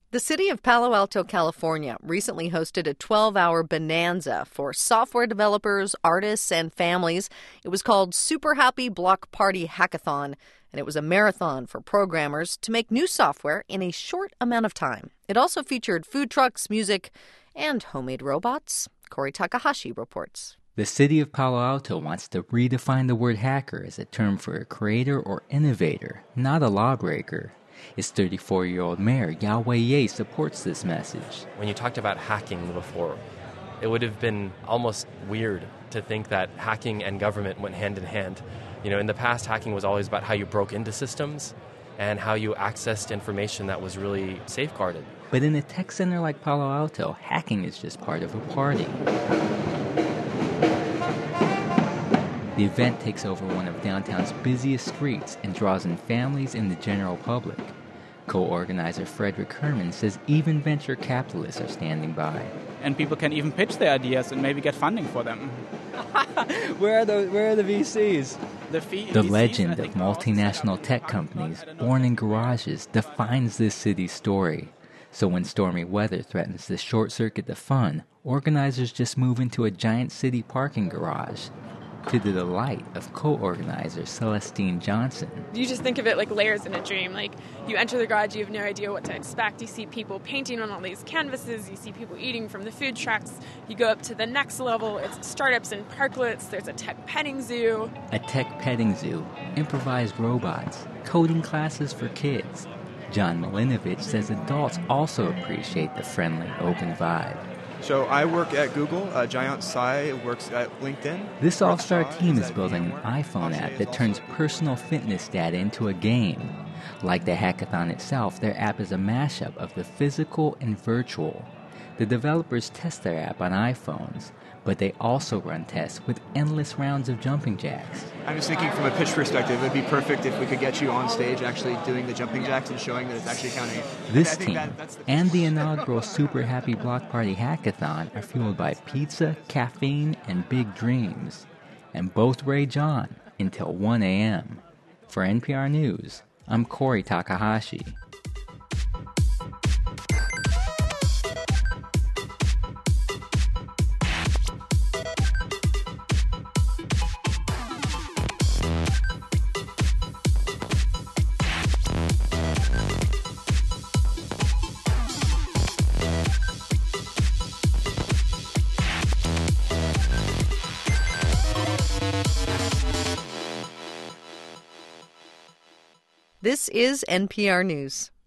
The city of Palo Alto, California, recently hosted a 12-hour bonanza for software developers, artists, and families. It was called Super Happy Block Party Hackathon, and it was a marathon for programmers to make new software in a short amount of time. It also featured food trucks, music, and homemade robots. Corey Takahashi reports. The city of Palo Alto wants to redefine the word hacker as a term for a creator or innovator, not a lawbreaker. Its 34-year-old mayor, Yao Ye, supports this message. When you talked about hacking before, it would have been almost weird to think that hacking and government went hand in hand. You know, in the past, hacking was always about how you broke into systems and how you accessed information that was really safeguarded. But in a tech center like Palo Alto, hacking is just part of a party. The event takes over one of downtown's busiest streets and draws in families and the general public. Co-organizer Frederick Herman says even venture capitalists are standing by. And people can even pitch their ideas and maybe get funding for them. Where are the VCs? The legend of multinational tech companies born in garages defines this city's story. So when stormy weather threatens to short-circuit the fun, organizers just move into a giant city parking garage, to the delight of co-organizer Celestine Johnson. You just think of it like layers in a dream. Like, you enter the garage, you have no idea what to expect. You see people painting on all these canvases. You see people eating from the food trucks. You go up to the next level. It's startups and parklets. There's a tech petting zoo. A tech petting zoo, improvised robots, coding classes for kids. John Milinovich says adults also appreciate the friendly, open vibe. So I work at Google. Jayant Sai works at LinkedIn. This all-star team is building an iPhone app that turns personal fitness data into a game. Like the hackathon itself, their app is a mashup of the physical and virtual. The developers test their app on iPhones, but they also run tests with endless rounds of jumping jacks. I'm just thinking from a pitch perspective, it would be perfect if we could get you on stage actually doing the jumping jacks and showing that it's actually counting. This team and the inaugural Super Happy Block Party Hackathon are fueled by pizza, caffeine, and big dreams. And both rage on until 1 a.m. For NPR News, I'm Corey Takahashi. This is NPR News.